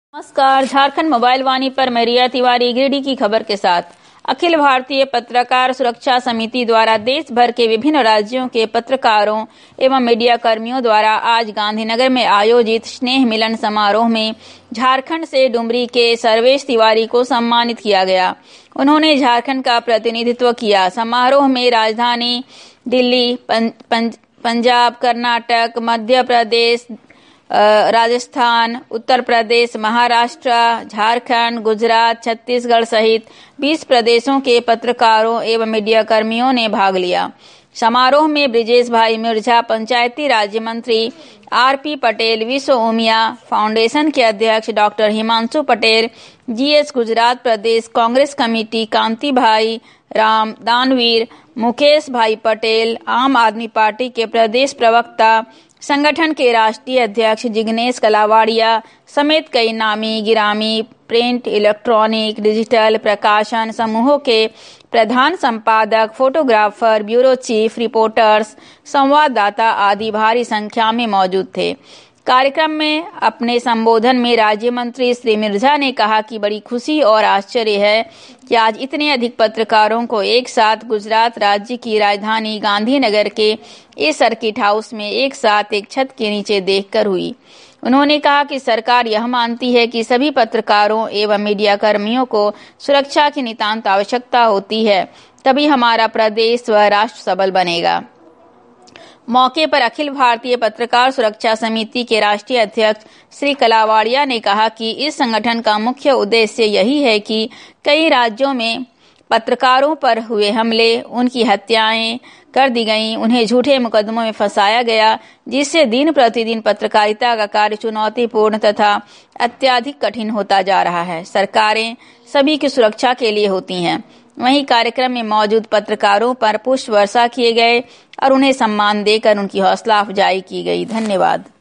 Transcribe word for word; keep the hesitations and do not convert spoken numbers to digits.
नमस्कार, झारखंड मोबाइल वाणी पर मैं रिया तिवारी गिरिडीह की खबर के साथ। अखिल भारतीय पत्रकार सुरक्षा समिति द्वारा देश भर के विभिन्न राज्यों के पत्रकारों एवं मीडिया कर्मियों द्वारा आज गांधीनगर में आयोजित स्नेह मिलन समारोह में झारखंड से डुमरी के सर्वेश तिवारी को सम्मानित किया गया। उन्होंने झारखंड का प्रतिनिधित्व किया। समारोह में राजधानी दिल्ली, पं, पं, पंजाब, कर्नाटक, मध्य प्रदेश, राजस्थान, उत्तर प्रदेश, महाराष्ट्र, झारखंड, गुजरात, छत्तीसगढ़ सहित बीस प्रदेशों के पत्रकारों एवं मीडिया कर्मियों ने भाग लिया। समारोह में ब्रिजेश भाई मिर्झा, पंचायती राज्य मंत्री आर पी पटेल, विश्व उमिया फाउंडेशन के अध्यक्ष doctor Himanshu Patel, GS Gujarat Pradesh Congress committee Kanti Bhai Ram दानवीर, मुकेश भाई पटेल, आम आदमी पार्टी के प्रदेश प्रवक्ता, संगठन के राष्ट्रीय अध्यक्ष जिग्नेश कलावाड़िया समेत कई नामी गिरामी प्रिंट, इलेक्ट्रॉनिक, डिजिटल प्रकाशन समूहों के प्रधान संपादक, फोटोग्राफर, ब्यूरो चीफ, रिपोर्टर्स, संवाददाता आदि भारी संख्या में मौजूद थे। कार्यक्रम में अपने संबोधन में राज्य मंत्री श्री मिर्झा ने कहा कि बड़ी खुशी और आश्चर्य है कि आज इतने अधिक पत्रकारों को एक साथ गुजरात राज्य की राजधानी गांधीनगर के इस सर्किट हाउस में एक साथ एक छत के नीचे देखकर हुई। उन्होंने कहा कि सरकार यह मानती है कि सभी पत्रकारों एवं मीडिया कर्मियों को सुरक्षा की नितांत आवश्यकता होती है, तभी हमारा प्रदेश व राष्ट्र सबल बनेगा। मौके पर अखिल भारतीय पत्रकार सुरक्षा समिति के राष्ट्रीय अध्यक्ष श्री कलावाड़िया ने कहा कि इस संगठन का मुख्य उद्देश्य यही है कि कई राज्यों में पत्रकारों पर हुए हमले, उनकी हत्याएं कर दी गईं, उन्हें झूठे मुकदमों में फंसाया गया, जिससे दिन प्रतिदिन पत्रकारिता का कार्य चुनौतीपूर्ण तथा अत्यधिक कठिन होता जा रहा है। सरकारें सभी की सुरक्षा के लिए होती हैं। वहीं कार्यक्रम में मौजूद पत्रकारों पर पुष्प वर्षा किए गए और उन्हें सम्मान देकर उनकी हौसला अफजाई की गई। धन्यवाद।